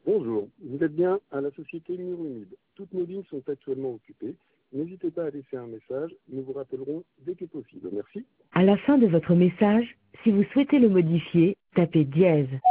Bonjour, vous êtes bien à la société Mur Humide. Toutes nos lignes sont actuellement occupées. N'hésitez pas à laisser un message, nous vous rappellerons dès que possible. Merci. À la fin de votre message, si vous souhaitez le modifier, tapez dièse.